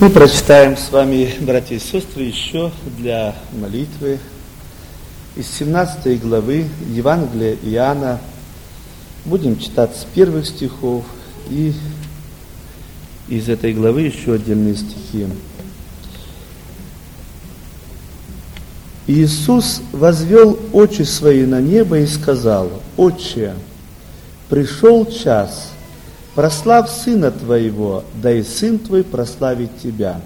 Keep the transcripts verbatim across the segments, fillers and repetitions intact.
Мы прочитаем с вами, братья и сестры, еще для молитвы из семнадцатой главы Евангелия Иоанна. Будем читать с первых стихов и из этой главы еще отдельные стихи. Иисус возвел очи свои на небо и сказал: «Отче, пришел час, прославь Сына Твоего, да и Сын Твой прославит Тебя.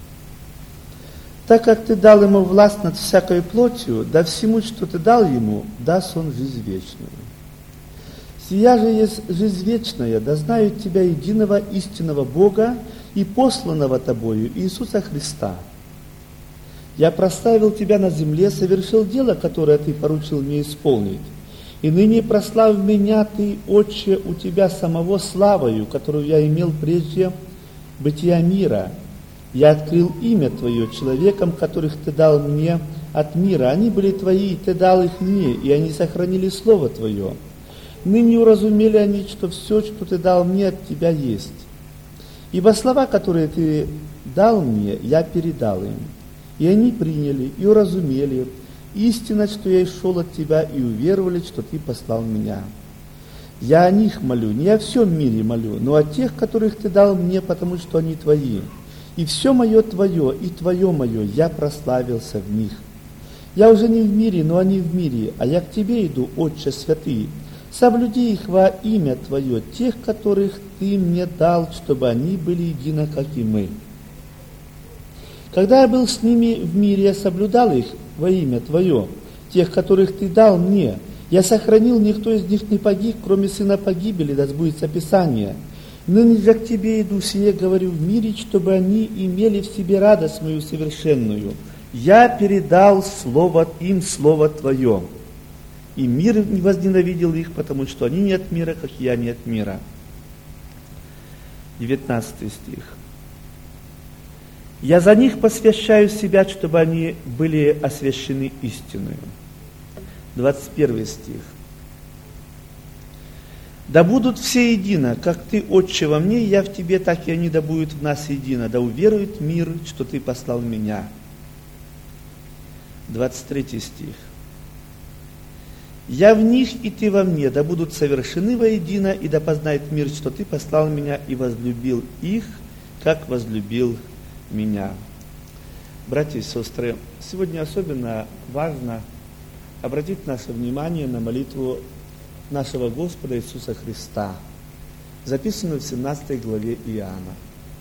Так как Ты дал Ему власть над всякой плотью, да всему, что Ты дал Ему, даст Он жизнь вечную. Сия же есть жизнь вечная, да знают Тебя, единого истинного Бога и посланного Тобою Иисуса Христа. Я прославил Тебя на земле, совершил дело, которое Ты поручил мне исполнить. И ныне прославь меня Ты, Отче, у Тебя самого славою, которую я имел прежде бытия мира. Я открыл имя Твое человекам, которых Ты дал мне от мира. Они были Твои, и Ты дал их мне, и они сохранили Слово Твое. Ныне уразумели они, что все, что Ты дал мне, от Тебя есть. Ибо слова, которые Ты дал мне, я передал им. И они приняли, и уразумели истина, что я шел от Тебя, и уверовали, что Ты послал меня. Я о них молю, не о всем мире молю, но о тех, которых Ты дал мне, потому что они Твои. И все мое Твое, и Твое мое, я прославился в них. Я уже не в мире, но они в мире, а я к Тебе иду, Отче святый. Соблюди их во имя Твое, тех, которых Ты мне дал, чтобы они были едино, как и мы. Когда я был с ними в мире, я соблюдал их во имя Твое, тех, которых Ты дал мне. Я сохранил, никто из них не погиб, кроме сына погибели, да сбудется Писание. Ныне же к Тебе иду, сие говорю в мире, чтобы они имели в себе радость мою совершенную. Я передал слово им, Слово Твое. И мир не возненавидел их, потому что они не от мира, как я не от мира. девятнадцатый стих. Я за них посвящаю себя, чтобы они были освящены истиною. двадцать первый стих. Да будут все едино, как Ты, Отче, во мне, я в Тебе, так и они да будут в нас едино, да уверует мир, что Ты послал меня. двадцать третий стих. Я в них, и Ты во мне, да будут совершены воедино, и да познает мир, что Ты послал меня и возлюбил их, как возлюбил меня. Братья и сестры, сегодня особенно важно обратить наше внимание на молитву нашего Господа Иисуса Христа, записанную в семнадцатой главе Иоанна.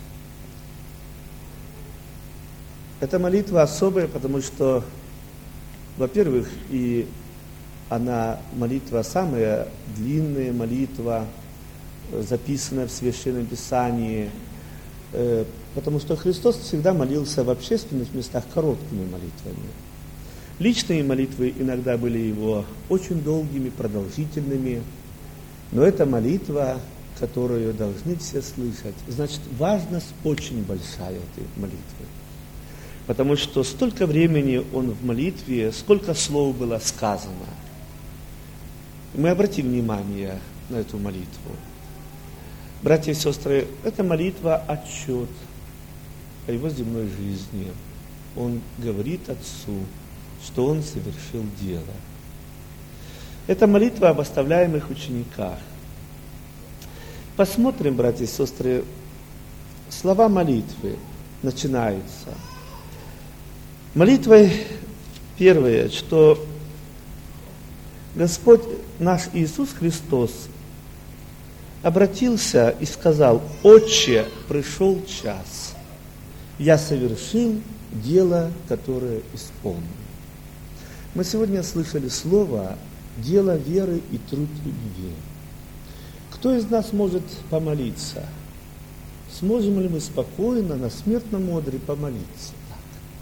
Эта молитва особая, потому что, во-первых, и она молитва самая длинная молитва, записанная в Священном Писании, потому что Христос всегда молился в общественных местах короткими молитвами. Личные молитвы иногда были его очень долгими, продолжительными, но это молитва, которую должны все слышать. Значит, важность очень большая этой молитвы, потому что столько времени он в молитве, сколько слов было сказано. Мы обратим внимание на эту молитву. Братья и сестры, это молитва отчет о его земной жизни. Он говорит Отцу, что он совершил дело. Это молитва об оставляемых учениках. Посмотрим, братья и сестры, слова молитвы начинаются. Молитвой первое, что Господь наш Иисус Христос обратился и сказал: «Отче, пришел час, я совершил дело, которое исполнил». Мы сегодня слышали слово «дело веры и труд любви». Кто из нас может помолиться? Сможем ли мы спокойно на смертном одре помолиться? Так.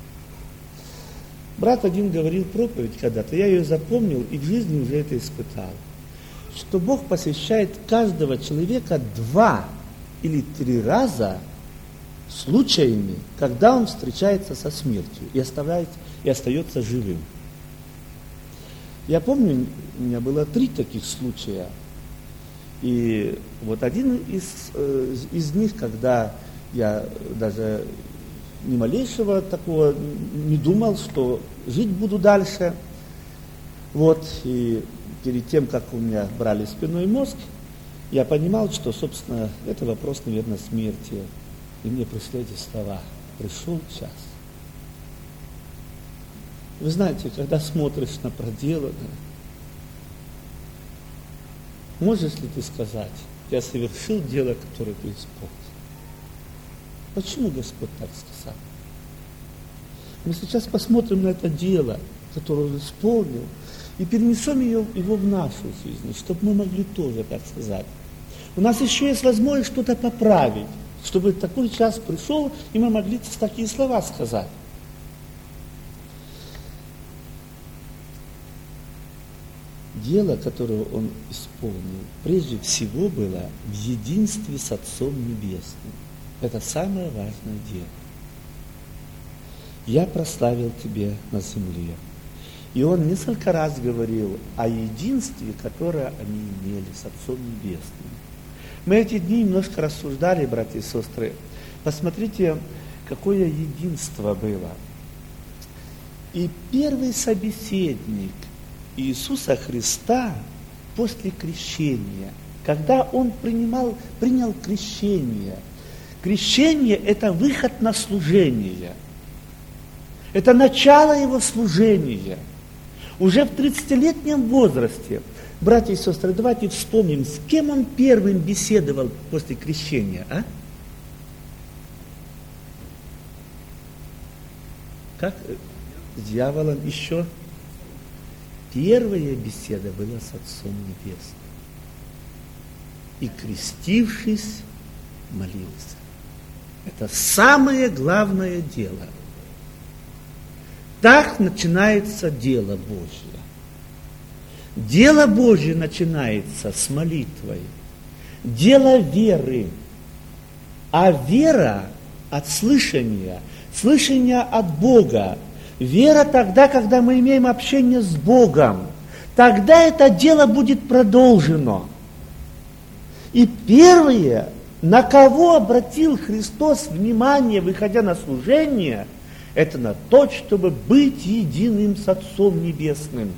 Брат один говорил проповедь когда-то, я ее запомнил и в жизни уже это испытал, что Бог посещает каждого человека два или три раза случаями, когда он встречается со смертью и, оставляет, и остается живым. Я помню, у меня было три таких случая. И вот один из, из них, когда я даже ни малейшего такого не думал, что жить буду дальше. Вот, и перед тем, как у меня брали спинной мозг, я понимал, что, собственно, это вопрос, наверное, смерти. И мне пришли эти слова: пришел час. Вы знаете, когда смотришь на проделанное, можешь ли ты сказать: я совершил дело, которое ты исполнил? Почему Господь так сказал? Мы сейчас посмотрим на это дело, которое Он исполнил, и перенесем ее, его в нашу жизнь, чтобы мы могли тоже так сказать. У нас еще есть возможность что-то поправить, чтобы такой час пришел, и мы могли такие слова сказать. Дело, которое Он исполнил, прежде всего было в единстве с Отцом Небесным. Это самое важное дело. Я прославил Тебя на земле. И Он несколько раз говорил о единстве, которое они имели с Отцом Небесным. Мы эти дни немножко рассуждали, братья и сестры. Посмотрите, какое единство было. И первый собеседник Иисуса Христа после крещения, когда Он принимал, принял крещение, крещение – это выход на служение, это начало Его служения. Уже в тридцатилетнем возрасте, братья и сестры, давайте вспомним, с кем Он первым беседовал после крещения, а? Как? С дьяволом еще? Первая беседа была с Отцом Небесным. И, крестившись, молился. Это самое главное дело. Так начинается дело Божье. Дело Божье начинается с молитвой. Дело веры. А вера от слышания. Слышание от Бога. Вера тогда, когда мы имеем общение с Богом. Тогда это дело будет продолжено. И первое, на кого обратил Христос внимание, выходя на служение, это на то, чтобы быть единым с Отцом Небесным.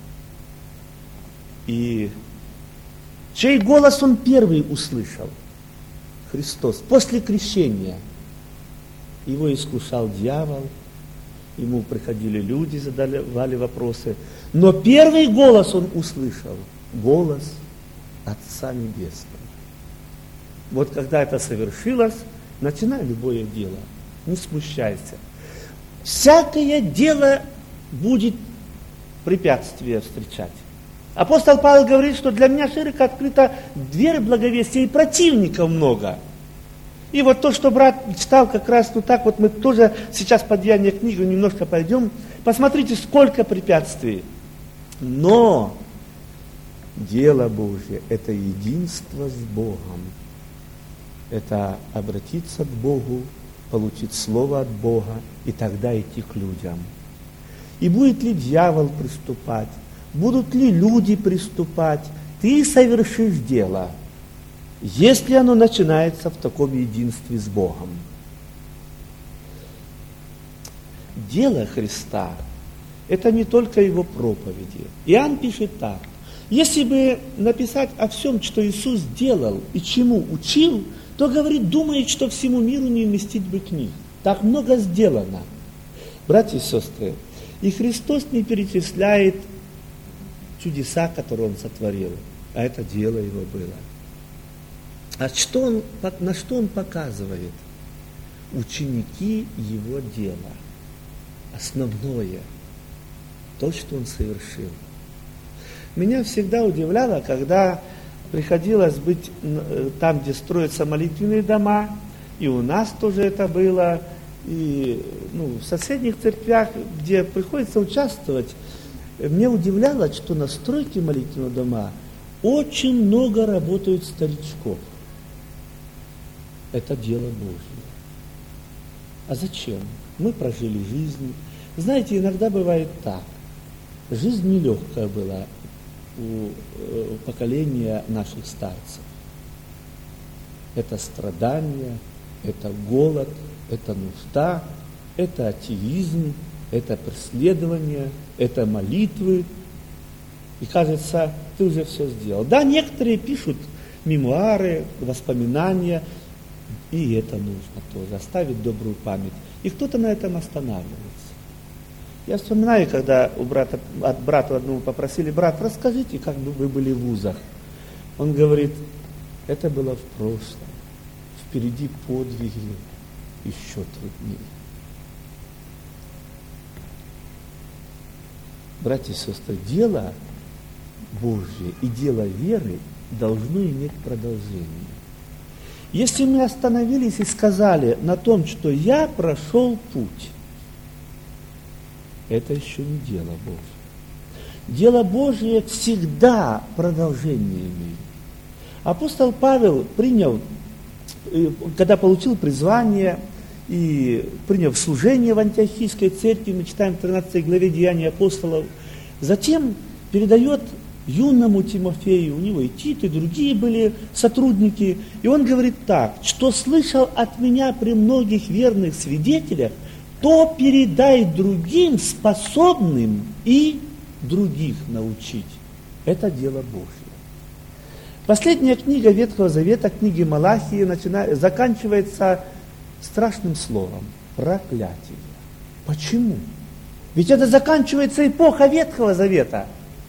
И чей голос Он первый услышал? Христос. После крещения Его искушал дьявол, Ему приходили люди, задавали вопросы. Но первый голос Он услышал. Голос Отца Небесного. Вот когда это совершилось, начинай любое дело. Не смущайся. Всякое дело будет препятствия встречать. Апостол Павел говорит, что для меня широко открыта дверь благовестия, и противников много. И вот то, что брат читал как раз, ну так вот мы тоже сейчас по Деянию книгу немножко пойдем. Посмотрите, сколько препятствий. Но дело Божье – это единство с Богом. Это обратиться к Богу, получить слово от Бога и тогда идти к людям. И будет ли дьявол приступать, будут ли люди приступать, ты совершишь дело, если оно начинается в таком единстве с Богом. Дело Христа – это не только Его проповеди. Иоанн пишет так: если бы написать о всем, что Иисус делал и чему учил, то, говорит, думает, что всему миру не вместить бы книг. Так много сделано. Братья и сестры, и Христос не перечисляет чудеса, которые Он сотворил, а это дело Его было. А что он, на что Он показывает? Ученики Его дела. Основное. То, что Он совершил. Меня всегда удивляло, когда приходилось быть там, где строятся молитвенные дома, и у нас тоже это было, и ну, в соседних церквях, где приходится участвовать, мне удивляло, что на стройке молитвенного дома очень много работают старичков. Это дело Божье. А зачем? Мы прожили жизнь. Знаете, иногда бывает так. Жизнь нелегкая была у поколения наших старцев. Это страдания, это голод, это нужда, Это атеизм, это преследование, это молитвы. И кажется, ты уже все сделал. Да, некоторые пишут мемуары, воспоминания, и это нужно тоже, оставить добрую память. И кто-то на этом останавливается. Я вспоминаю, когда у брата, от брата одного попросили: брат, расскажите, как бы вы были в вузах. Он говорит: это было в прошлом, впереди подвиги еще труднее. Братья и сестры, дело Божье и дело веры должно иметь продолжение. Если мы остановились и сказали на том, что я прошел путь, это еще не дело Божье. Дело Божье всегда продолжение имеет. Апостол Павел принял, когда получил призвание и приняв служение в Антиохийской церкви, мы читаем в тринадцатой главе Деяний апостолов, затем передает юному Тимофею, у него и Тит, и другие были сотрудники, и он говорит так: что слышал от меня при многих верных свидетелях, то передай другим, способным и других научить. Это дело Божье. Последняя книга Ветхого Завета, книга Малахии, начинает, заканчивается страшным словом – проклятие. Почему? Ведь это заканчивается эпоха Ветхого Завета.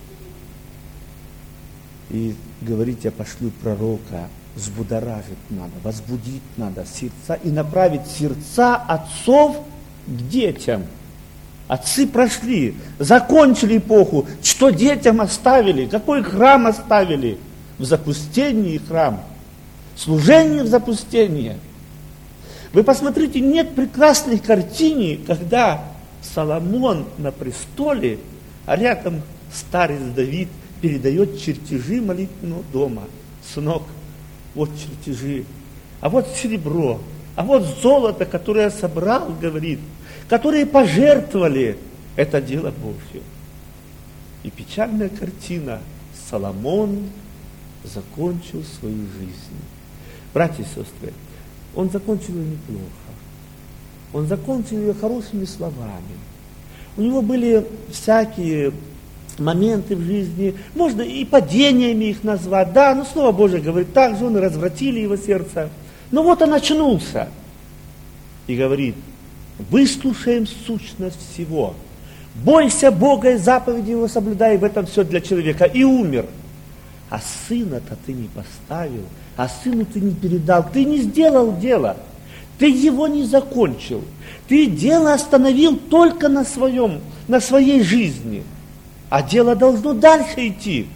И говорить: я пошлю пророка, взбудоражить надо, возбудить надо сердца и направить сердца отцов к детям. Отцы прошли, закончили эпоху. Что детям оставили? Какой храм оставили? В запустении храм. Служение в запустении. Вы посмотрите, нет прекрасной картины, когда Соломон на престоле, а рядом старец Давид передает чертежи молитвенного дома. Сынок, вот чертежи, а вот серебро, а вот золото, которое я собрал, говорит, которые пожертвовали, это дело Божье. И печальная картина: Соломон закончил свою жизнь. Братья и сестры, он закончил ее неплохо. Он закончил ее хорошими словами. У него были всякие моменты в жизни, можно и падениями их назвать, да, но Слово Божие говорит, так же он и развратили его сердце. Но вот он очнулся и говорит: выслушаем сущность всего. Бойся Бога и заповеди Его соблюдай, в этом все для человека. И умер. А сына-то ты не поставил, а сыну ты не передал, ты не сделал дело, ты его не закончил, ты дело остановил только на своем, на своей жизни, а дело должно дальше идти.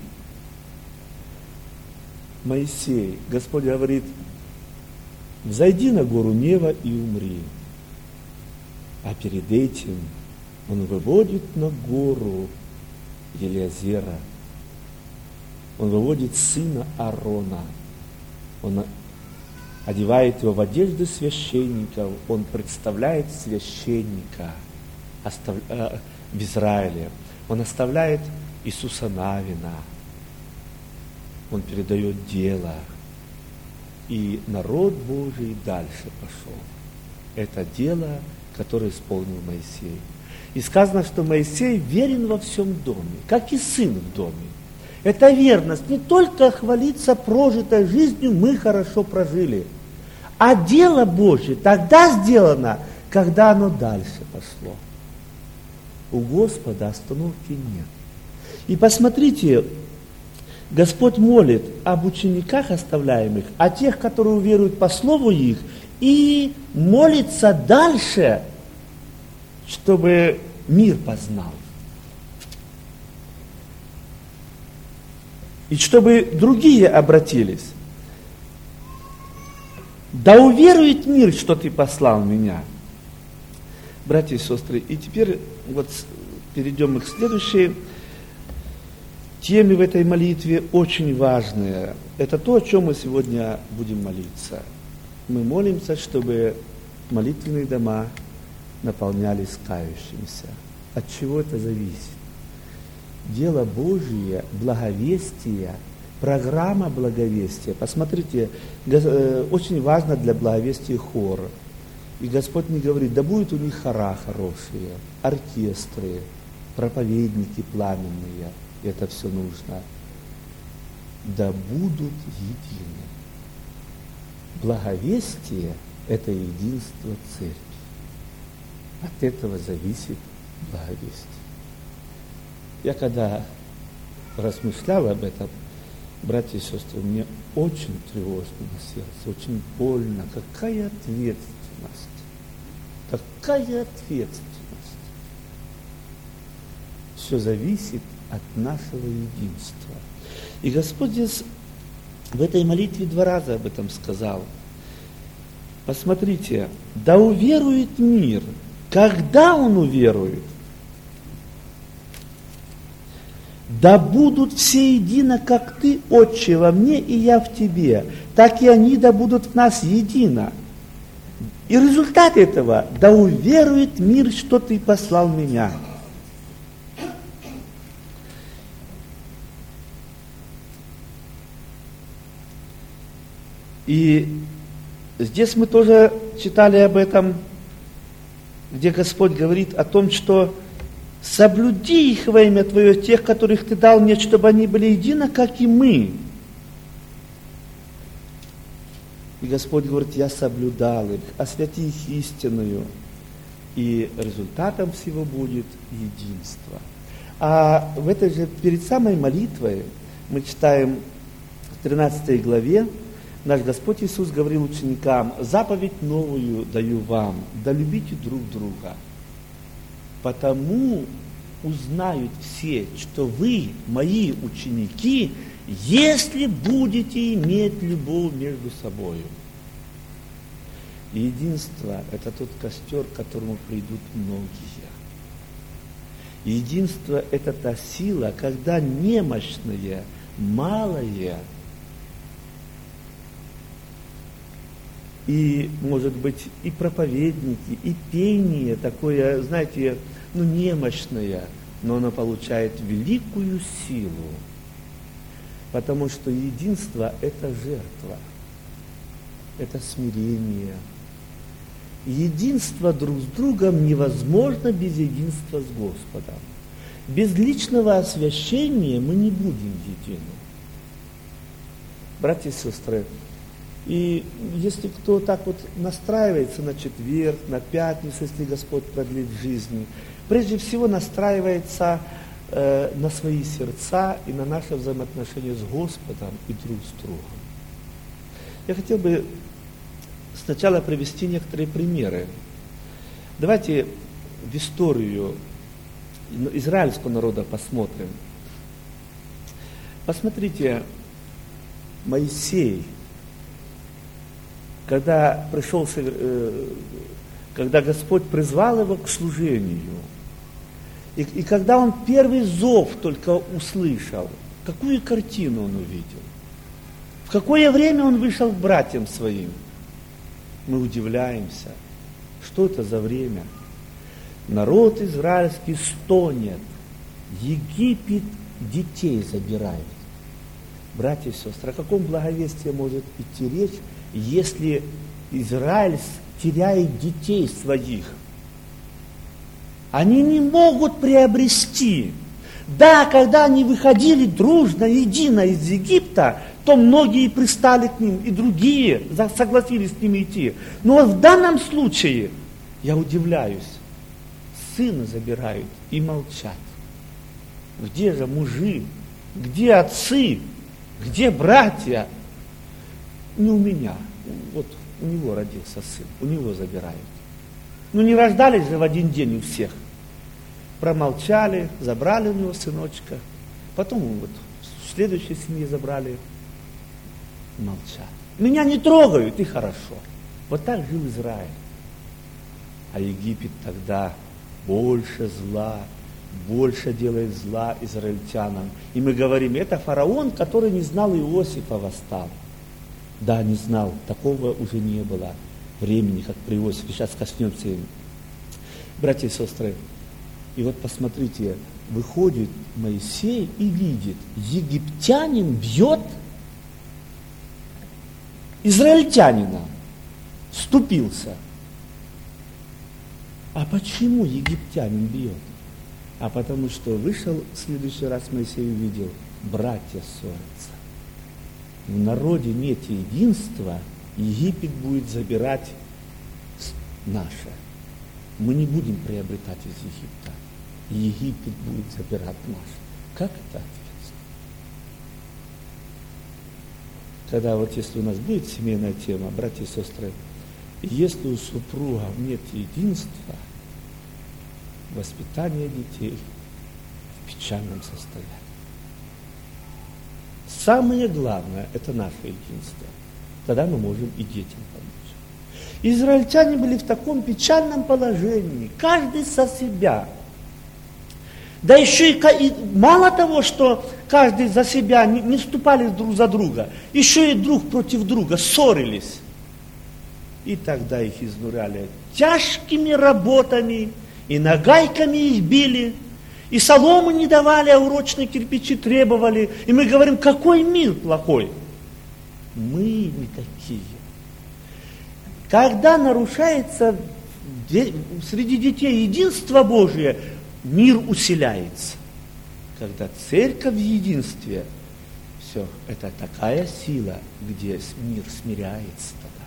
Моисей, Господь говорит: взойди на гору Нева и умри. А перед этим он выводит на гору Елиазера, он выводит сына Аарона, он одевает его в одежды священников, он представляет священника в Израиле, он оставляет Иисуса Навина, он передает дело, и народ Божий дальше пошел. Это дело, которое исполнил Моисей. И сказано, что Моисей верен во всем доме, как и сын в доме. Это верность не только хвалиться прожитой жизнью, мы хорошо прожили, а дело Божье тогда сделано, когда оно дальше пошло. У Господа остановки нет. И посмотрите, Господь молит об учениках оставляемых, о тех, которые уверуют по слову их, и молится дальше, чтобы мир познал. И чтобы другие обратились. Да уверует мир, что ты послал меня. Братья и сестры, и теперь вот перейдем мы к следующей теме в этой молитве, очень важная. Это то, о чем мы сегодня будем молиться. Мы молимся, чтобы молитвенные дома наполнялись кающимися. От чего это зависит? Дело Божие, благовестие, программа благовестия. Посмотрите, очень важно для благовестия хор. И Господь мне говорит, да будет у них хора хорошие, оркестры, проповедники пламенные, это все нужно. Да будут едины. Благовестие – это единство церкви. От этого зависит благовестие. Я когда размышлял об этом, братья и сестры, мне очень тревожно на сердце, очень больно. Какая ответственность! Какая ответственность! Все зависит от нашего единства. И Господь здесь в этой молитве два раза об этом сказал. Посмотрите, да уверует мир. Когда он уверует? Да будут все едино, как ты, Отче, во мне, и я в тебе, так и они да будут в нас едино. И результат этого, да уверует мир, что ты послал меня. И здесь мы тоже читали об этом, где Господь говорит о том, что соблюди их во имя Твое, тех, которых Ты дал мне, чтобы они были едины, как и мы. И Господь говорит, я соблюдал их, освяти их истинную. И результатом всего будет единство. А в этой же, перед самой молитвой, мы читаем в тринадцатой главе, наш Господь Иисус говорил ученикам, заповедь новую даю вам, да любите друг друга. Потому узнают все, что вы, мои ученики, если будете иметь любовь между собой. И единство – это тот костер, к которому придут многие. И единство – это та сила, когда немощное, малое, и, может быть, и проповедники, и пение такое, знаете, ну, немощное, но оно получает великую силу, потому что единство – это жертва, это смирение. Единство друг с другом невозможно без единства с Господом. Без личного освящения мы не будем едины. Братья и сестры, и если кто так вот настраивается на четверг, на пятницу, если Господь продлит жизни, прежде всего настраивается э, на свои сердца и на наши взаимоотношения с Господом и друг с другом. Я хотел бы сначала привести некоторые примеры. Давайте в историю израильского народа посмотрим. Посмотрите, Моисей, когда пришел, когда Господь призвал его к служению, и, и когда он первый зов только услышал, какую картину он увидел? В какое время он вышел к братьям своим? Мы удивляемся, что это за время? Народ израильский стонет, Египет детей забирает. Братья и сестры, о каком благовестии может идти речь, если Израиль теряет детей своих? Они не могут приобрести. Да, когда они выходили дружно, едино из Египта, то многие пристали к ним, и другие согласились с ними идти. Но в данном случае, я удивляюсь, сына забирают и молчат. Где же мужи? Где отцы? Где братья? Не у меня. Вот у него родился сын, у него забирают. Ну не рождались же в один день у всех. Промолчали, забрали у него сыночка. Потом вот в следующей семье забрали. Молчат. Меня не трогают, и хорошо. Вот так жил Израиль. А Египет тогда больше зла, больше делает зла израильтянам. И мы говорим, это фараон, который не знал Иосифа, восстал. Да, не знал, такого уже не было времени, как при Иосифе. Сейчас коснемся им. Братья и сестры, и вот посмотрите, выходит Моисей и видит, египтянин бьет израильтянина, вступился. А почему египтянин бьет? А потому что вышел в следующий раз Моисей увидел, братья ссорятся. В народе нет единства, Египет будет забирать наше. Мы не будем приобретать из Египта. Египет будет забирать наше. Как это ответственно? Когда вот если у нас будет семейная тема, братья и сестры, если у супругов нет единства, воспитание детей в печальном состоянии. Самое главное – это наше единство. Тогда мы можем и детям помочь. Израильтяне были в таком печальном положении, каждый со себя. Да еще и, и мало того, что каждый за себя не, не вступали друг за друга, еще и друг против друга ссорились. И тогда их изнуряли тяжкими работами, и нагайками их били, и солому не давали, а урочные кирпичи требовали. И мы говорим, какой мир плохой. Мы не такие. Когда нарушается среди детей единство Божие, мир усиляется. Когда церковь в единстве, все, это такая сила, где мир смиряется тогда.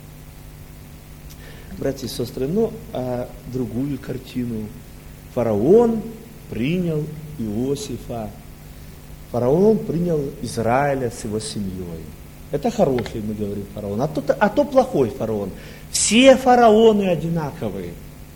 Братья и сестры, ну, а другую картину. Фараон принял Иосифа. Фараон принял Израиля с его семьей. Это хороший, мы говорим, фараон. А то, а то плохой фараон. Все фараоны одинаковые.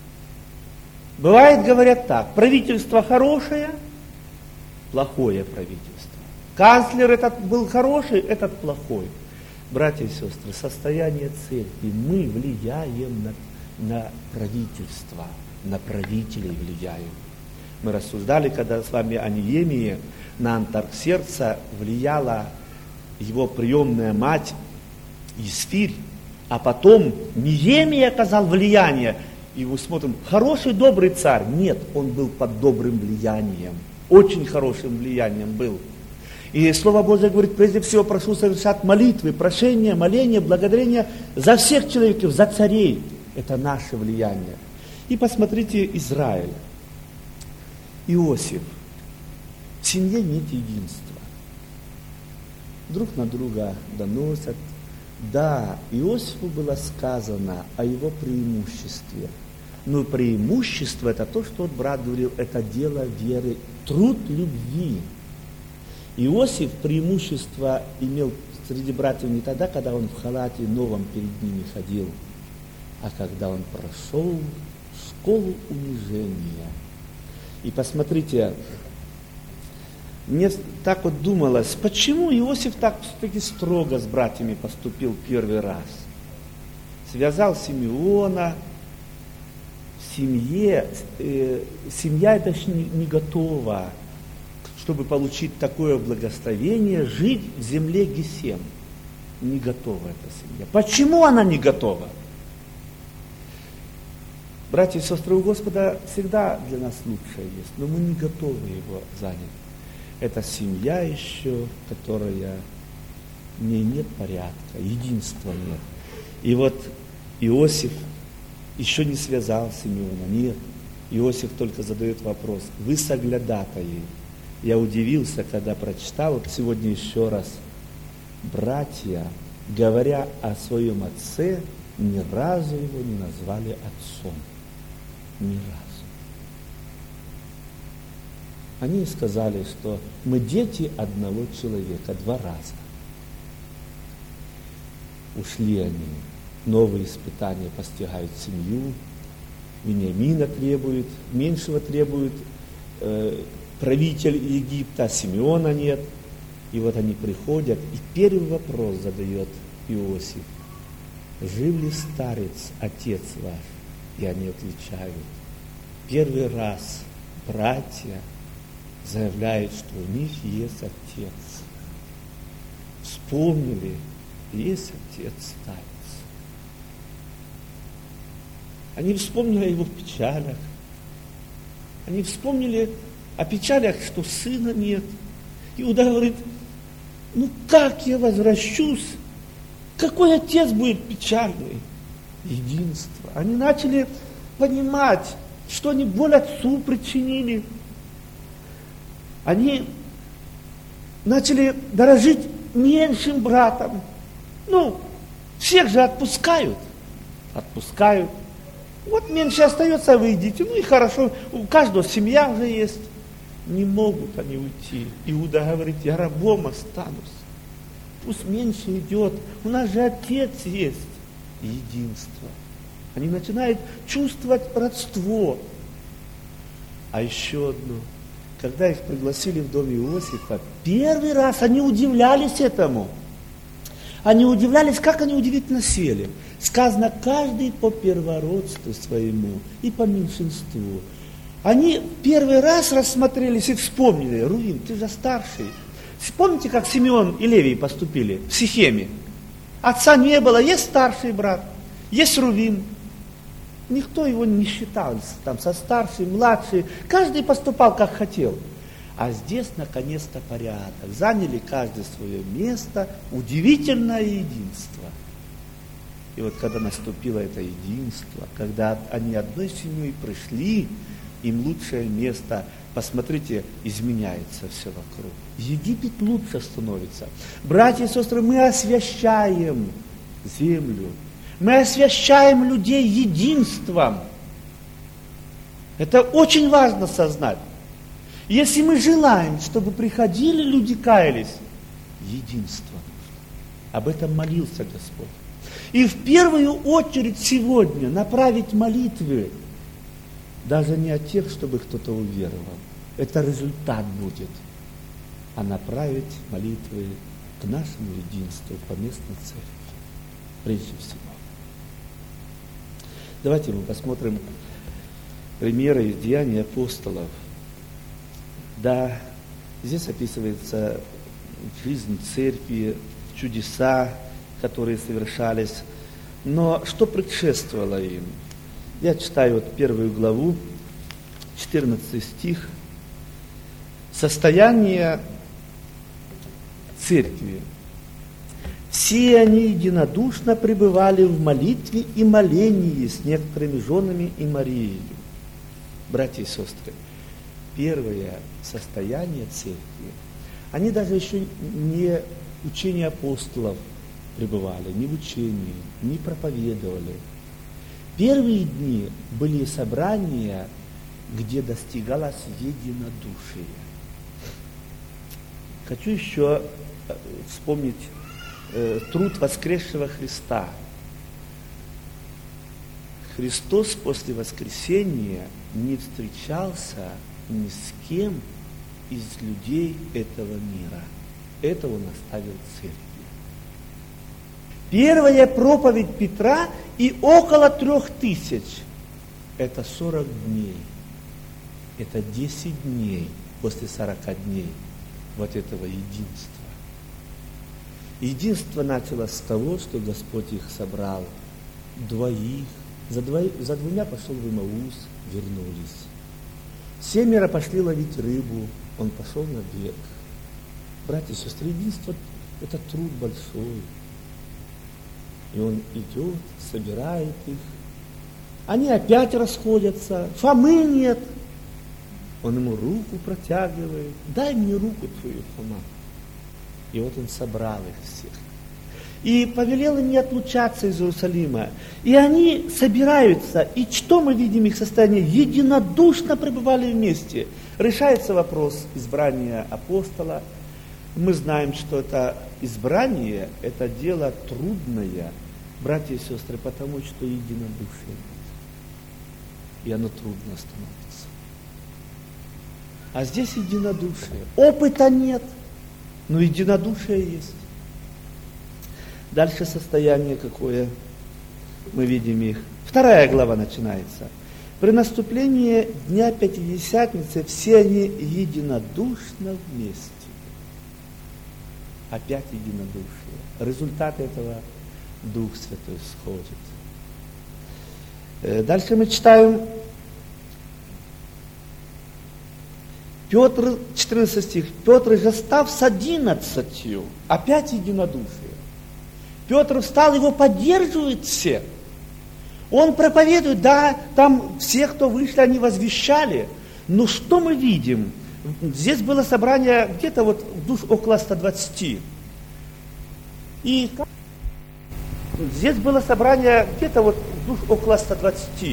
Бывает, говорят так, правительство хорошее, плохое правительство. Канцлер этот был хороший, этот плохой. Братья и сестры, состояние церкви, мы влияем на, на правительство, на правителей влияем. Мы рассуждали, когда с вами о Неемии, на Антарксеркса влияла его приемная мать Есфирь, а потом Неемия оказал влияние. И мы смотрим, хороший, добрый царь. Нет, он был под добрым влиянием, очень хорошим влиянием был. И Слово Божие говорит, прежде всего прошу совершать молитвы, прошения, моления, благодарения за всех человеков, за царей. Это наше влияние. И посмотрите Израиль. Иосиф. В семье нет единства. Друг на друга доносят. Да, Иосифу было сказано о его преимуществе. Но преимущество это то, что вот брат говорил, это дело веры, труд любви. Иосиф преимущество имел среди братьев не тогда, когда он в халате новом перед ними ходил, а когда он прошел школу унижения. И посмотрите, мне так вот думалось, почему Иосиф так все-таки строго с братьями поступил первый раз? Связал Симеона, в семье, э, семья это ж не, не готова, чтобы получить такое благословение, жить в земле Гесем. Не готова эта семья. Почему она не готова? Братья и сестры, у Господа всегда для нас лучшее есть, но мы не готовы его занять. Это семья еще, которая, в ней нет порядка, единства нет. И вот Иосиф еще не связал Симеона, нет. Иосиф только задает вопрос, вы соглядатаи. Я удивился, когда прочитал, вот сегодня еще раз, братья, говоря о своем отце, ни разу его не назвали отцом. Ни разу. Они сказали, что мы дети одного человека, два раза. Ушли они, новые испытания постигают семью, Вениамина требует, меньшего требует э, правитель Египта, Симеона нет. И вот они приходят, и первый вопрос задает Иосиф. Жив ли старец, отец ваш? И они отвечают. Первый раз братья заявляют, что у них есть отец. Вспомнили, есть отец старец. Они вспомнили о его печалях. Они вспомнили о печалях, что сына нет. Иуда говорит, ну как я возвращусь? Какой отец будет печальный? Единство. Они начали понимать, что они боль отцу причинили. Они начали дорожить меньшим братом. Ну, всех же отпускают. Отпускают. Вот меньше остается, а вы идите. Ну и хорошо, у каждого семья уже есть. Не могут они уйти. Иуда говорит, я рабом останусь. Пусть меньше идет. У нас же Отец есть. Единство. Они начинают чувствовать родство. А еще одно. Когда их пригласили в дом Иосифа, первый раз они удивлялись этому. Они удивлялись, как они удивительно сели. Сказано, каждый по первородству своему и по меньшинству. Они первый раз рассмотрелись и вспомнили, Рувим, ты же старший. Помните, как Симеон и Левий поступили в Сихеме? Отца не было, есть старший брат, есть Рувим. Никто его не считал, там, со старшим, младший. Каждый поступал, как хотел. А здесь, наконец-то, порядок. Заняли каждое свое место. Удивительное единство. И вот когда наступило это единство, когда они одной семьей пришли, им лучшее место, посмотрите, изменяется все вокруг. Египет лучше становится. Братья и сестры, мы освящаем землю. Мы освящаем людей единством. Это очень важно сознать. Если мы желаем, чтобы приходили люди, каялись, единство нужно. Об этом молился Господь. И в первую очередь сегодня направить молитвы даже не о тех, чтобы кто-то уверовал. Это результат будет. А направить молитвы к нашему единству, по местной церкви. Прежде всего. Давайте мы посмотрим примеры из Деяний апостолов. Да, здесь описывается жизнь церкви, чудеса, которые совершались. Но что предшествовало им? Я читаю вот первую главу, четырнадцатый стих. Состояние церкви. Все они единодушно пребывали в молитве и молении с некоторыми женами и Марией. Братья и сестры, первое состояние церкви, они даже еще не учение апостолов пребывали, не в учении, не проповедовали. Первые дни были собрания, где достигалось единодушие. Хочу еще вспомнить э, труд воскресшего Христа. Христос после воскресения не встречался ни с кем из людей этого мира. Это Он оставил церкви. Первая проповедь Петра и около трех тысяч. Это сорок дней. Это десять дней после сорока дней вот этого единства. Единство началось с того, что Господь их собрал. Двоих. За, двоих, за двумя пошел в Имаус, вернулись. Семеро пошли ловить рыбу, он пошел на бег. Братья и сестры, единство – это труд большой. И он идет, собирает их. Они опять расходятся. Фомы нет. Он ему руку протягивает. Дай мне руку твою, Фома. И вот он собрал их всех. И повелел им не отлучаться из Иерусалима. И они собираются. И что мы видим их состояние? Единодушно пребывали вместе. Решается вопрос избрания апостола. Мы знаем, что это избрание, это дело трудное, братья и сестры, потому что единодушие нет. И оно трудно становится. А здесь единодушие. Опыта нет, но единодушие есть. Дальше состояние какое? Мы видим их. Вторая глава начинается. При наступлении Дня Пятидесятницы все они единодушно вместе. Опять единодушие. Результат этого Дух Святой сходит. Дальше мы читаем Петр, четырнадцатый стих. Петр же став с одиннадцатью, опять единодушие. Петр встал, его поддерживают все. Он проповедует, да, там все, кто вышли, они возвещали. Но что мы видим? Здесь было собрание где-то вот душ около ста двадцати. И здесь было собрание где-то вот душ около ста двадцати.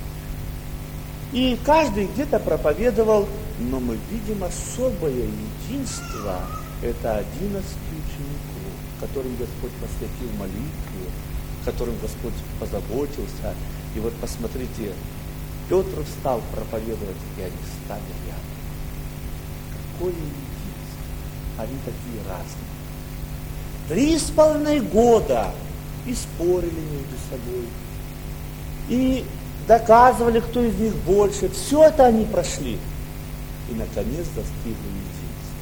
И каждый где-то проповедовал, но мы видим особое единство. Это одиннадцать учеников, которым Господь посвятил молитве, которым Господь позаботился. И вот посмотрите, Петр встал проповедовать, и они стали рядом. Какое единство! Они такие разные. Три с половиной года и спорили между собой, и доказывали, кто из них больше. Все это они прошли. И, наконец, достигли единства.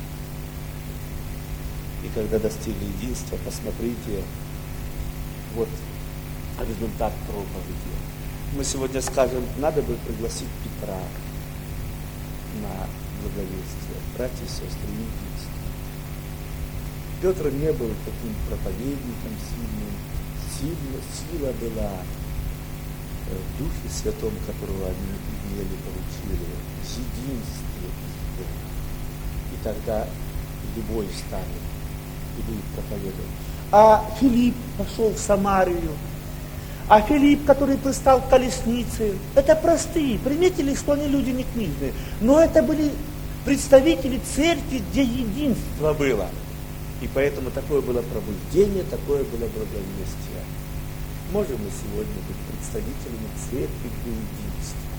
И когда достигли единства, посмотрите, вот результат проповеди. Мы сегодня скажем, надо бы пригласить Петра на благовестие. Братья и сестры, единство. Петр не был таким проповедником сильным. Сильно, сила была в Духе Святом, которого они имели, получили, в единстве с Богом. И тогда любой станет и будет проповедовать. А Филипп пошел в Самарию. А Филипп, который пристал к колеснице, это простые. Приметили, что они люди не книжные. Но это были представители церкви, где единство было. И поэтому такое было пробуждение, такое было благовестие. Можем мы сегодня быть представителями церкви, где единство.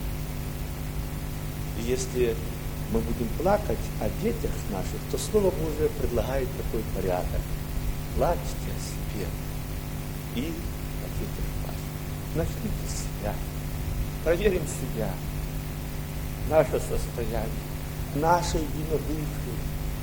И если мы будем плакать о детях наших, то Слово Божие предлагает такой порядок. Плачьте о себе и о детях ваших. Начните с себя. Проверим себя, наше состояние, наше единодушие,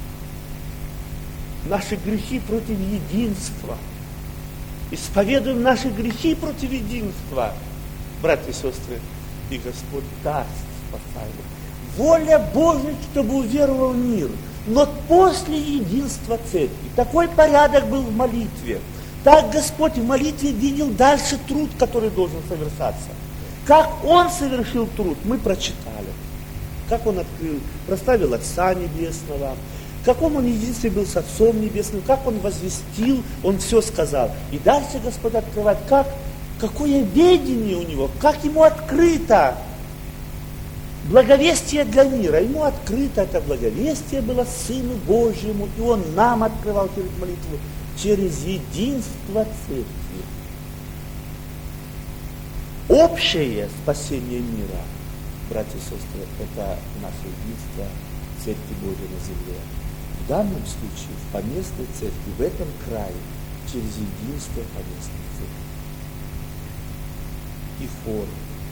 наши грехи против единства. Исповедуем наши грехи против единства, братья и сестры, и Господь даст спасение. Воля Божья, чтобы уверовал мир, но после единства церкви. Такой порядок был в молитве. Так Господь в молитве видел дальше труд, который должен совершаться. Как Он совершил труд, мы прочитали. Как Он открыл, прославил Отца Небесного, в каком Он единстве был с Отцом Небесным, как Он возвестил, Он все сказал. И дальше Господь открывает, как, какое ведение у Него, как Ему открыто благовестие для мира. Ему открыто это благовестие было Сыну Божьему, и Он нам открывал через молитву, через единство церкви. Общее спасение мира, братья и сестры, это наше единство Церкви Божьей на земле. В данном случае в поместной церкви, в этом крае, через единство поместной церкви. И хор,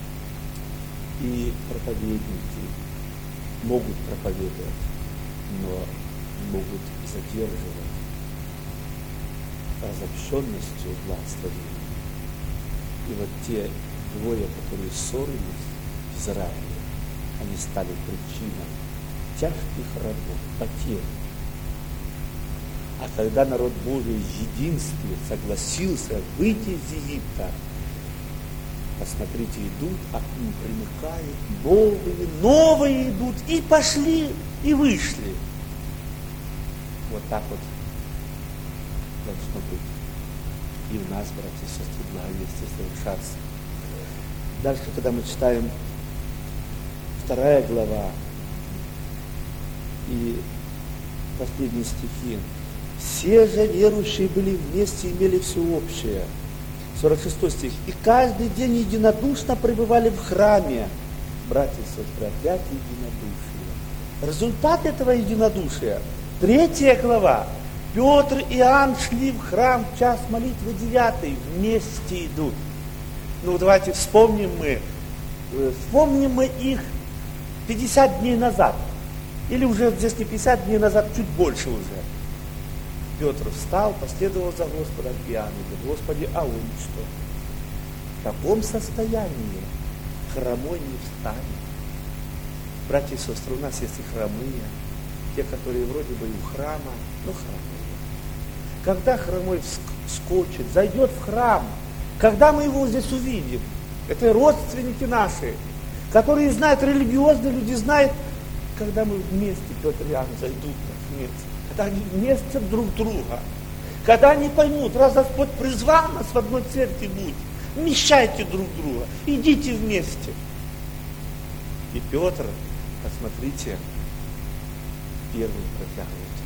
и проповедники могут проповедовать, но могут задерживать разобщенностью благословения. И вот те двое, которые ссорились в Израиле, они стали причиной тяжких работ, потерь. А когда народ Божий в единстве согласился выйти из Египта, посмотрите, идут, а к ним примыкают новые, новые идут, и пошли, и вышли. Вот так вот должно быть. И у нас, братья и сестры, благовестие совершаться. Дальше, когда мы читаем вторая глава и последние стихи. Все же верующие были вместе, имели все общее. сорок шестой стих. И каждый день единодушно пребывали в храме. Братья и сестры, опять единодушие. Результат этого единодушия. Третья глава. Петр и Иоанн шли в храм в час молитвы девятый. Вместе идут. Ну, давайте вспомним мы. Вспомним мы их пятьдесят дней назад. Или уже здесь не пятьдесят дней назад, чуть больше уже. Петр встал, последовал за Господом, Иоанн говорит: Господи, а он что? В таком состоянии хромой не встанет. Братья и сестры, у нас есть и хромые, те, которые вроде бы и у храма, но хромые. Когда хромой вскочит, зайдет в храм, Когда мы его здесь увидим, это родственники наши, которые знают, религиозные люди знают, когда мы вместе, Петр и Иоанн, зайдут вместе, когда они вместе друг друга, когда они поймут, раз Господь призвал нас в одной церкви быть, вмещайте друг друга, идите вместе. И Петр, посмотрите, первый протягивает.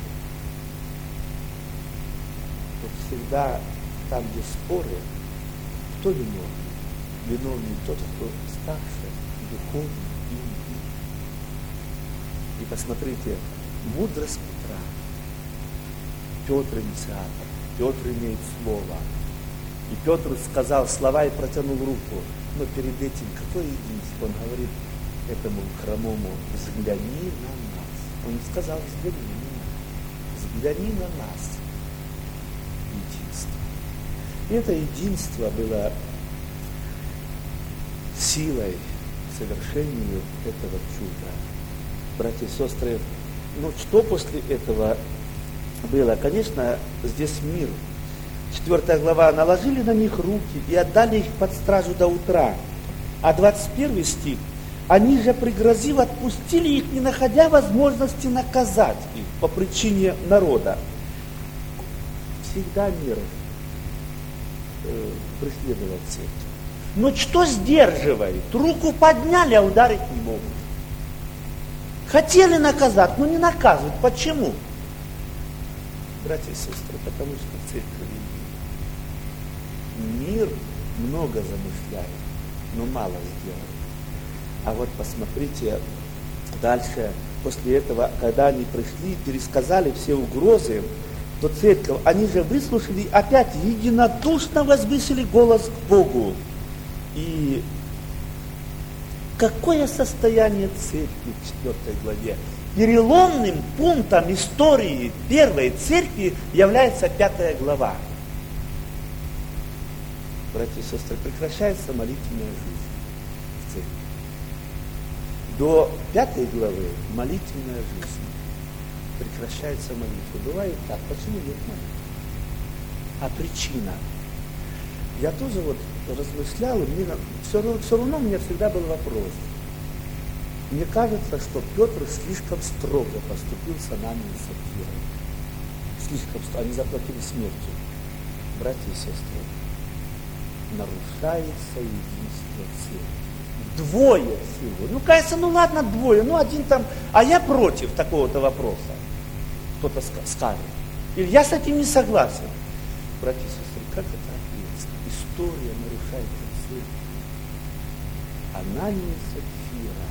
Вот всегда там, где споры, кто виновный? Виновный тот, кто старше, духовный и умный. И посмотрите, мудрость Петра. Петр инициатор, Петр имеет слово. И Петр сказал слова и протянул руку. Но перед этим какое единство? Он говорит этому хромому: взгляни на нас. Он не сказал: взгляни на меня. Взгляни на нас. Единство. И это единство было силой, совершению этого чуда. Братья и сестры, ну что после этого было? Конечно, здесь мир. Четвертая глава. Наложили на них руки и отдали их под стражу до утра. А двадцать первый стих. Они же, пригрозив, отпустили их, не находя возможности наказать их по причине народа. Всегда мир э, преследовал церковь. Но что сдерживает? Руку подняли, а ударить не могут. Хотели наказать, но не наказывают. Почему? Братья и сестры, потому что в церкви мир много замышляет, но мало сделает. А вот посмотрите дальше, после этого, когда они пришли, пересказали все угрозы, то церковь, они же выслушали, опять единодушно возвысили голос к Богу. И какое состояние церкви в четвертой главе? Переломным пунктом истории первой церкви является пятая глава. Братья и сестры, прекращается молитвенная жизнь в церкви. До пятой главы молитвенная жизнь. Прекращается молитва. Бывает так. Почему нет молитвы? А причина? Я тоже вот размышлял, и мне все, все равно у меня всегда был вопрос. Мне кажется, что Петр слишком строго поступил с Ананией и Сапфирой. Слишком строго. Они заплатили смертью. Братья и сестры, нарушается единство церкви. Двое всего. Ну, кажется, ну ладно, двое, ну один там, а я против такого-то вопроса. Кто-то скажет. Или я с этим не согласен. Братья и сестры, как это ответственно? История нарушается церковь. Анания и Сапфира.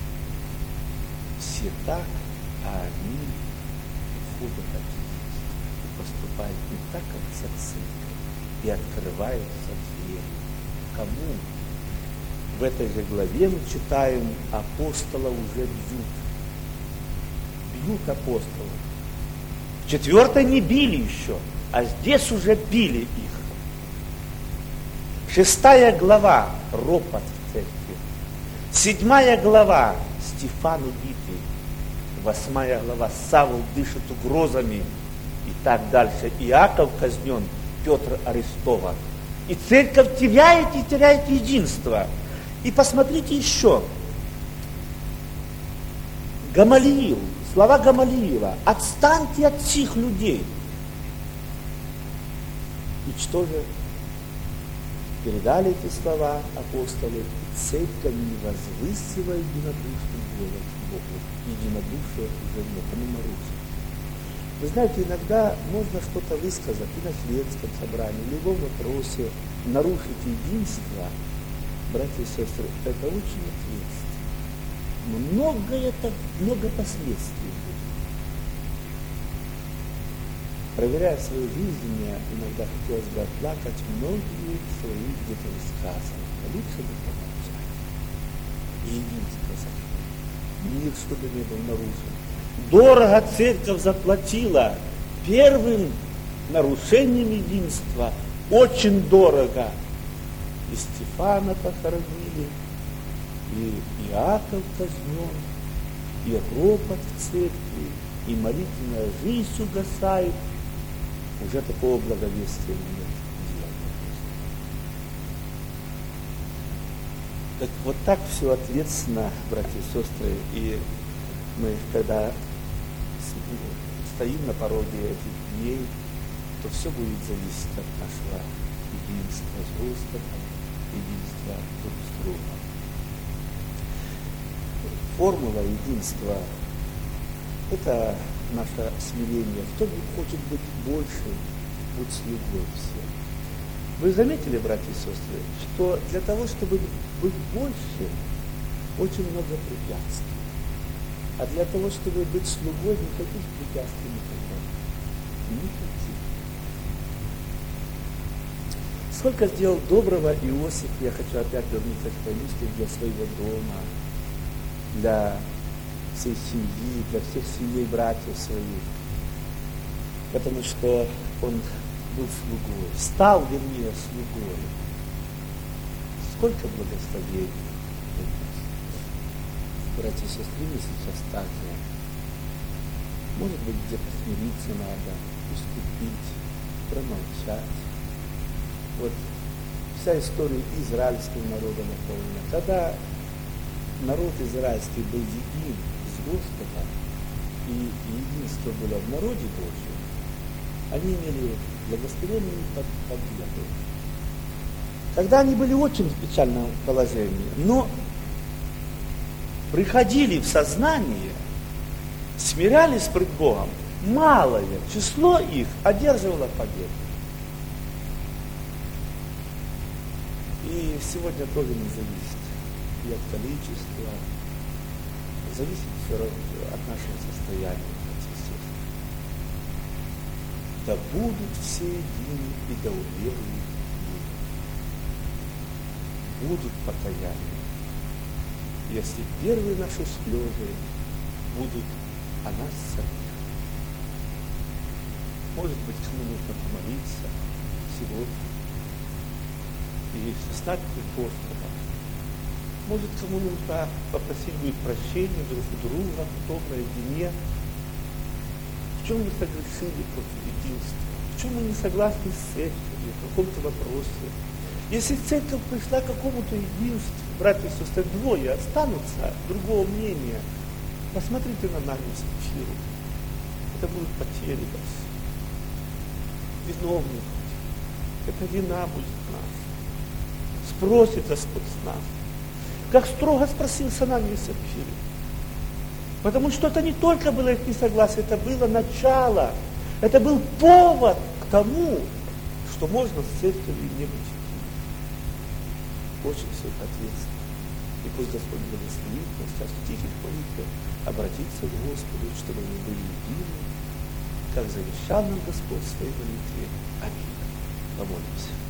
Все так, а они уходят от единства и поступают не так, как вся церковь. И открываются двери. Кому? В этой же главе мы читаем, апостола уже бьют. Бьют апостолов. В четвертой не били еще, а здесь уже били их. Шестая глава, ропот в церкви. Седьмая глава, Стефан убитый. Восьмая глава, Савл дышит угрозами. И так дальше. Иаков казнен, Петр арестован. И церковь теряет и теряет единство. И посмотрите еще. Гамалиил, слова Гамалиила. Отстаньте от всех людей. И что же? Передали эти слова апостолы, и церковь не возвысила единодушный голос Богу. Единодушие уже нет, оно нарушено. Вы знаете, иногда можно что-то высказать и на членском собрании, в любом вопросе, нарушить единство. Братья и сестры, это очень ответственно. Много это, много последствий будет. Проверяя свою жизнь, мне иногда хотелось бы оплакать многие свои где-то высказывания. Лучше бы помолчать. Единство зашло. Мир, чтобы не был нарушен. Дорого церковь заплатила первым нарушением единства. Очень дорого. И Стефана похоронили, и Иаков казнен, и ропот в церкви, и молитвенная жизнь угасает. Уже такого благовестия нет. Так, вот так все ответственно, братья и сестры, и мы, когда стоим на пороге этих дней, то все будет зависеть от нашего единства с Господом, единства друг с другом. Формула единства – это наше смирение. Кто хочет быть больше, будь слугой всем. Вы заметили, братья и сестры, что для того, чтобы быть больше, очень много препятствий. А для того, чтобы быть слугой, никаких препятствий никогда. Никаких. Сколько сделал доброго Иосиф, я хочу опять вернуться к той мысли, для своего дома, для всей семьи, для всех семей братьев своих. Потому что он был слугой, стал, вернее, слугой. Сколько благословений. Братья и сестры, мы сейчас так же. Может быть, где-то смириться надо, уступить, промолчать. Вот вся история израильского народа наполнена. Когда народ израильский был един с Господом, и единство было в народе Божьем, они имели благословенную победу. Когда они были очень в печальном положении, но приходили в сознание, смирялись пред Богом, малое число их одерживало победу. И сегодня тоже не зависит и от количества, зависит все равно от нашего состояния. Да будут все едины и да уверуют в Будут покаяния, если первые наши слезы будут о нас самих. Может быть, кому нужно помолиться сегодня и встать пред Господом. Может, кому нужно попросить будет прощения друг у друга, потом наедине. В чем мы согрешили против единства? В чем мы не согласны с церковью, в каком-то вопросе? Если церковь пришла к какому-то единству, братья и сестры, двое останутся другого мнения, посмотрите на нами с эфиру. Это будут потери вас. Виновны. Это вина будет наша. Спросит Господь с нас. Как строго спросил Сананию с эфиру. Потому что это не только было их несогласие, это было начало. Это был повод к тому, что можно с церковью не быть. Очень все это ответственно. И пусть Господь благословит нас сейчас в тихих молитвах обратиться к Господу, чтобы мы были едины, как завещал нам Господь в своей молитве. Аминь. Помолимся.